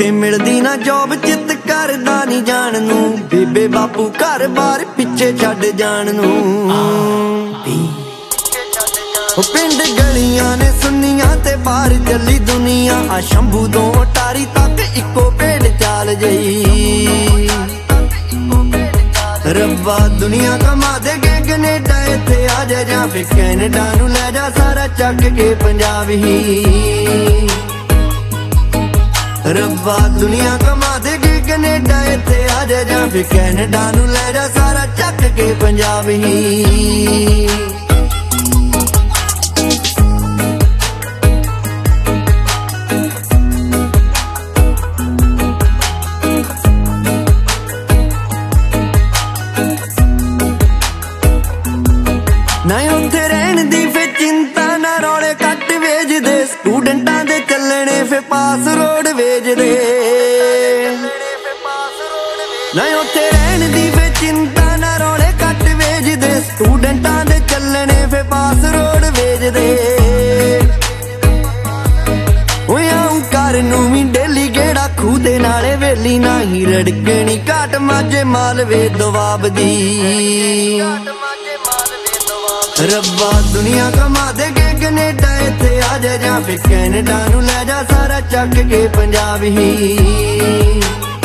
ਜਿੱਥੇ ਮਿਲਦੀ ਨਾ ਜੋਬ ਚਿੱਤ ਕਰਦਾ ਨਹੀਂ ਜਾਣ ਨੂੰ। ਬੇਬੇ ਬਾਪੂ ਘਰ ਬਾਰ ਪਿੱਛੇ ਛੱਡ ਜਾਣ ਨੂੰ। ਉਹ ਪਿੰਡ ਗਲੀਆਂ ਨੇ ਸੁੰਨੀਆਂ ਤੇ ਬਾਹਰ ਚੱਲੀ ਦੁਨੀਆ। ਆ ਸ਼ੰਭੂ ਤੋਂ ਅਟਾਰੀ ਤੱਕ ਇੱਕੋ ਭੇਡ ਚਾਲ ਜਈ। ਰੱਬਾ ਦੁਨੀਆ ਕਮਾ ਦੇਗੇ ਕਨੇਡਾ ਇੱਥੇ ਆ ਜਾ, ਜਾਂ ਫਿਰ ਕੈਨੇਡਾ ਨੂੰ ਲੈ ਜਾ ਸਾਰਾ ਚੱਕ ਕੇ ਪੰਜਾਬ ਹੀ। ਰੱਬਾ ਦੁਨੀਆ ਕਮਾ ਦੇਗੇ ਕਨੇਡਾ ਇੱਥੇ ਆ ਜਾ, ਜਾਂ ਫਿਰ ਕੈਨੇਡਾ ਨੂੰ ਲੈ ਜਾ ਸਾਰਾ ਚੱਕ ਕੇ ਪੰਜਾਬ ਹੀ। ਨਾ ਉੱਥੇ ਰਹਿਣ ਦੀ ਫੇ ਚਿੰਤਾ ਨਾ ਰੌਲੇ ਕੱਟ ਵੇਚਦੇ। ਸਟੂਡੈਂਟਾਂ ਦੇ ਚੱਲਣੇ ਫੇ ਪਾਸ ਰੋਡ ਵੇਚਦੇ। ਨਾ ਉੱਥੇ ਰਹਿਣ ਦੀ ਫੇ ਚਿੰਤਾ ਨਾ ਰੌਲੇ ਕੱਟ ਵੇਚਦੇ। ਸਟੂਡੈਂਟਾਂ ਦੇ ਚੱਲਣੇ ਫੇ ਪਾਸ ਰੋਡ ਵੇਚਦੇ। ਓਏ ਆਉਂ ਘਰ ਨੂੰ ਵੀ ਡੇਲੀ ਗੇੜਾ ਖੂਹ ਦੇ ਨਾਲੇ ਵੇਲੀ ਨਹੀਂ ਰੜਕਣੀ ਘਾਟ ਮਾਝੇ ਮਾਲਵੇ ਦੁਆਬ ਦੀ। ਰੱਬਾ ਦੁਨੀਆ ਕਮਾ ਦੇਗੇ ਕਨੇਡਾ ਇੱਥੇ ਆ ਜਾ, ਜਾਂ ਫਿਰ ਕੈਨੇਡਾ ਨੂੰ ਲੈ ਜਾ ਸਾਰਾ ਚੱਕ ਕੇ ਪੰਜਾਬ ਹੀ।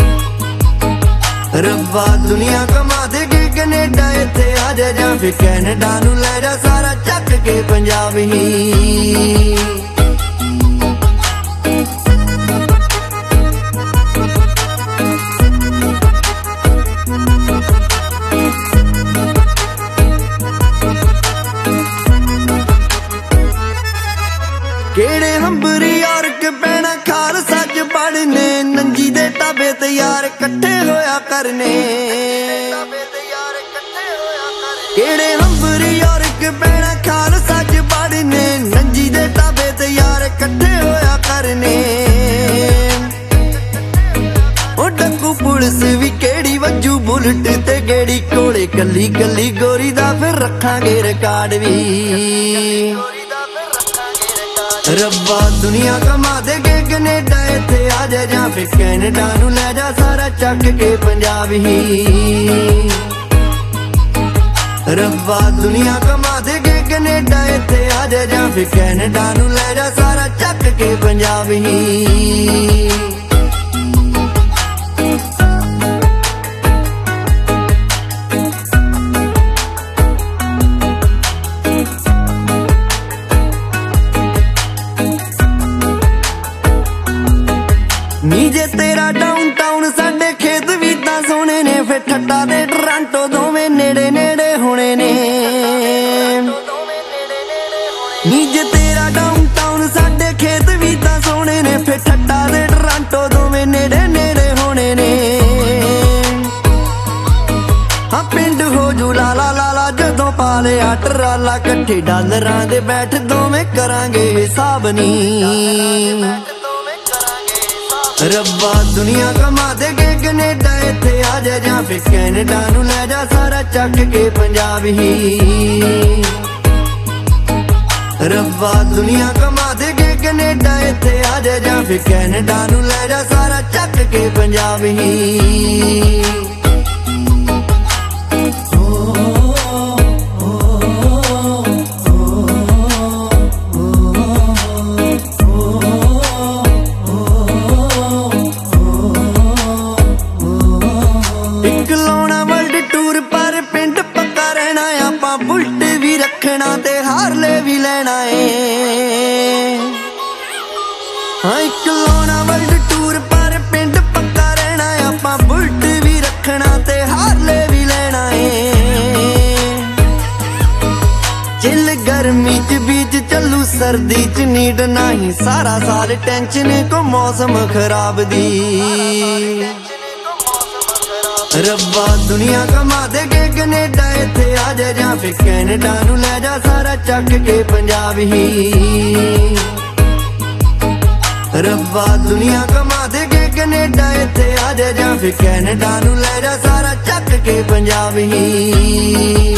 ਰੱਬਾ ਦੁਨੀਆ ਕਮਾ ਦੇਗੇ ਕਨੇਡਾ ਇੱਥੇ ਆ ਜਾ, ਜਾਂ ਫਿਰ ਕੈਨੇਡਾ ਨੂੰ ਲੈ ਜਾ ਸਾਰਾ ਚੱਕ ਕੇ ਪੰਜਾਬ ਹੀ। ਕਿਹੜੇ ਹੰਬਰੀ ਯਾਰਕ ਪੈਣਾ ਖਾਲਸਾ ਚ ਪੜਨੇ। ਨੰਜੀ ਦੇ ਢਾਬੇ ਤੇ ਯਾਰ ਇਕੱਠੇ ਹੋਇਆ ਕਰਨੇ। ਕਿਹੜੇ ਹੰਬਰੀ ਯਾਰਕ ਪੈਣਾ ਖਾਲਸਾ ਚ ਪੜਨੇ। ਨੰਜੀ ਦੇ ਢਾਬੇ ਤੇ ਯਾਰ ਇਕੱਠੇ ਹੋਇਆ ਕਰਨੇ। ਉਹ ਡੱਕੂ ਪੁਲਿਸ ਵੀ ਕਿਹੜੀ ਵੱਜੂ ਬੁਲਟ ਤੇ ਗੇੜੀ ਕੋਲੇ ਕੱਲੀ ਕੱਲੀ ਗੋਰੀ ਦਾ ਫਿਰ ਰੱਖਾਂਗੇ ਰਿਕਾਰਡ ਵੀ। ਰੱਬਾ ਦੁਨੀਆ ਕਮਾ ਦੇਗੇ ਕਨੇਡਾ ਇੱਥੇ ਆ ਜਾ, ਜਾਂ ਫਿਰ ਕੈਨੇਡਾ ਨੂੰ ਲੈ ਜਾ ਸਾਰਾ ਚੱਕ ਕੇ ਪੰਜਾਬ ਹੀ। ਰੱਬਾ ਦੁਨੀਆ ਕਮਾ ਦੇਗੇ ਕਨੇਡਾ ਇੱਥੇ ਆ ਜਾ, ਜਾਂ ਫਿਰ ਕੈਨੇਡਾ ਨੂੰ ਲੈ ਜਾ ਸਾਰਾ ਚੱਕ ਕੇ ਪੰਜਾਬ ਹੀ। ਨੀ ਜੇ ਤੇਰਾ ਡਾਊਨਟਾਊਨ ਸਾਡੇ ਖੇਤ ਵੀ ਤਾਂ ਸੋਹਣੇ ਨੇ। ਫੇ ਠੱਟਾ ਤੇ ਟੋਰਾਂਟੋ ਦੋਵੇਂ ਨੇੜੇ ਨੇੜੇ ਹੋਣੇ ਨੇ। ਨੀ ਜੇ ਤੇਰਾ ਡਾਊਨਟਾਊਨ ਸਾਡੇ ਖੇਤ ਵੀ ਤਾਂ ਸੋਹਣੇ ਨੇ। ਫੇ ਠੱਟਾ ਤੇ ਟੋਰਾਂਟੋ ਦੋਵੇਂ ਨੇੜੇ ਨੇੜੇ ਹੋਣੇ ਨੇ। ਹਾਂ ਪਿੰਡ ਹੋ ਜੂ ਲਾਲਾ ਲਾਲਾ ਜਦੋਂ ਪਾ ਲਿਆ ਟਰਾਲਾ। ਇਕੱਠੇ ਡਾਲਰਾਂ ਦੇ ਬੈਠ ਦੋਵੇਂ ਕਰਾਂਗੇ ਹਿਸਾਬ ਨੀ। ਰੱਬਾ ਦੁਨੀਆ ਕਮਾ ਦੇਗੇ ਕਨੇਡਾ ਇੱਥੇ ਆ ਜਾ, ਜਾਂ ਫਿਰ ਕੈਨੇਡਾ ਨੂੰ ਲੈ ਜਾ ਸਾਰਾ ਚੱਕ ਕੇ ਪੰਜਾਬ ਹੀ। ਰੱਬਾ ਦੁਨੀਆ ਕਮਾ ਦੇਗੇ ਕਨੇਡਾ ਇੱਥੇ ਆ ਜਾ, ਜਾਂ ਫਿਰ ਕੈਨੇਡਾ ਨੂੰ ਲੈ ਜਾ ਸਾਰਾ ਚੱਕ ਕੇ ਪੰਜਾਬ ਹੀ। ਤੇ ਹਾਰਲੇ ਵੀ ਲੈਣਾ ਏ। ਹਾਂ ਇੱਕ ਲਾਉਣਾ ਵਰਲਡ ਟੂਰ ਪਰ ਪਿੰਡ ਪੱਕਾ ਰਹਿਣਾ। ਆਪਾਂ ਬੁਲਟ ਵੀ ਰੱਖਣਾ ਤੇ ਹਾਰਲੇ ਵੀ ਲੈਣਾ ਏ। ਚਿੱਲ ਗਰਮੀ ਚ ਬੀਚ ਚੱਲੂ ਸਰਦੀ ਚ ਨੀਡ ਨਹੀਂ। ਸਾਰਾ ਸਾਲ ਟੈਨਸ਼ਨ ਕੋ ਮੌਸਮ ਖਰਾਬ ਦੀ। ਰੱਬਾ ਦੁਨੀਆ ਕਮਾ ਦੇਗੇ ਕਨੇਡਾ ਇੱਥੇ ਆ ਜਾ, ਜਾਂ ਫਿਰ ਕੈਨੇਡਾ ਨੂੰ ਲੈ ਜਾ ਸਾਰਾ ਚੱਕ ਕੇ ਪੰਜਾਬ ਹੀ। ਰੱਬਾ ਦੁਨੀਆ ਕਮਾ ਦੇਗੇ ਕਨੇਡਾ ਇੱਥੇ ਆ ਜਾ, ਜਾਂ ਫਿਰ ਕੈਨੇਡਾ ਨੂੰ ਲੈ ਜਾ ਸਾਰਾ ਚੱਕ ਕੇ ਪੰਜਾਬ ਹੀ।